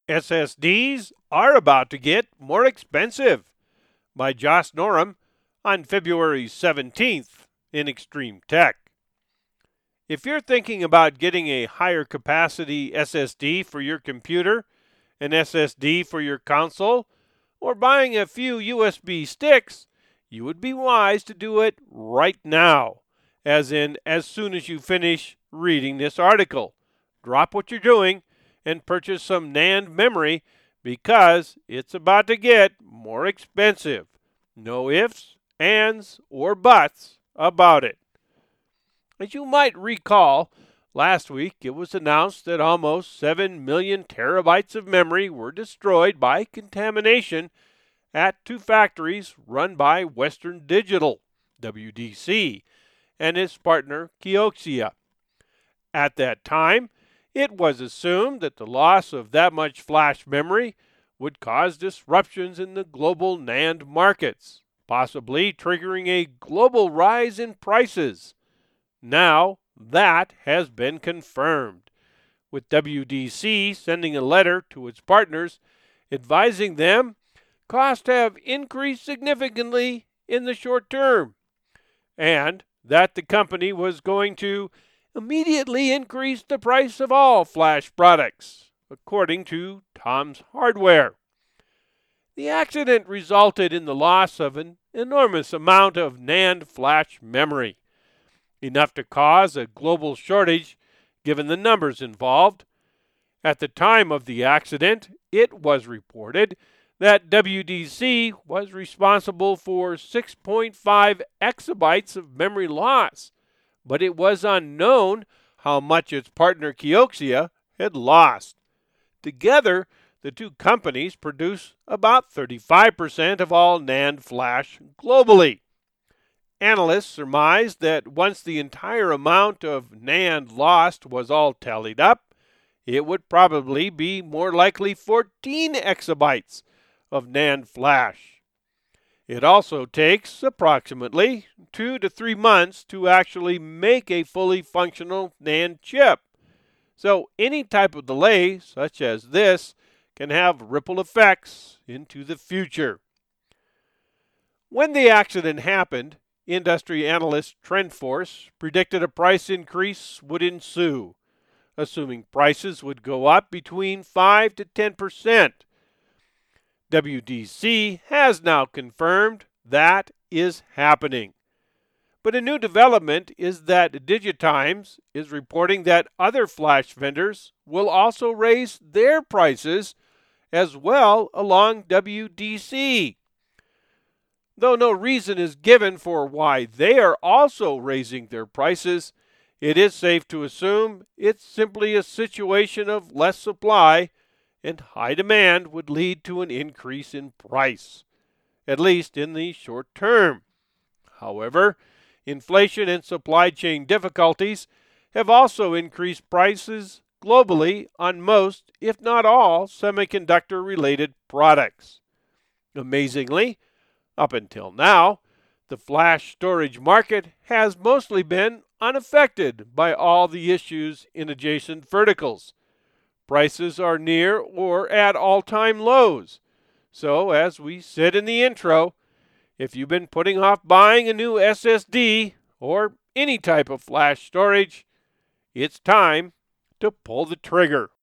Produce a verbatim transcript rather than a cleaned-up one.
S S Ds are about to get more expensive by Josh Norum on February seventeenth in Extreme Tech. If you're thinking about getting a higher capacity S S D for your computer, an S S D for your console, or buying a few U S B sticks, you would be wise to do it right now, as in as soon as you finish reading this article. Drop what you're doing and purchase some NAND memory because it's about to get more expensive. No ifs, ands, or buts about it. As you might recall, last week it was announced that almost seven million terabytes of memory were destroyed by contamination at two factories run by Western Digital, W D C, and its partner Kioxia. At that time, it was assumed that the loss of that much flash memory would cause disruptions in the global NAND markets, possibly triggering a global rise in prices. Now, that has been confirmed, with W D C sending a letter to its partners advising them costs have increased significantly in the short term, and that the company was going to immediately increase the price of all flash products, according to Tom's Hardware. The accident resulted in the loss of an enormous amount of NAND flash memory, enough to cause a global shortage given the numbers involved. At the time of the accident, it was reported that W D C was responsible for six point five exabytes of memory loss, but it was unknown how much its partner Kioxia had lost. Together, the two companies produce about thirty-five percent of all NAND flash globally. Analysts surmised that once the entire amount of NAND lost was all tallied up, it would probably be more likely fourteen exabytes of NAND flash. It also takes approximately two to three months to actually make a fully functional NAND chip. So any type of delay such as this can have ripple effects into the future. When the accident happened, industry analyst TrendForce predicted a price increase would ensue, assuming prices would go up between five to ten percent. W D C has now confirmed that is happening. But a new development is that DigiTimes is reporting that other flash vendors will also raise their prices as well along W D C. Though no reason is given for why they are also raising their prices, it is safe to assume it's simply a situation of less supply and high demand would lead to an increase in price, at least in the short term. However, inflation and supply chain difficulties have also increased prices globally on most, if not all, semiconductor-related products. Amazingly, up until now, the flash storage market has mostly been unaffected by all the issues in adjacent verticals. Prices are near or at all-time lows. So, as we said in the intro, if you've been putting off buying a new S S D or any type of flash storage, it's time to pull the trigger.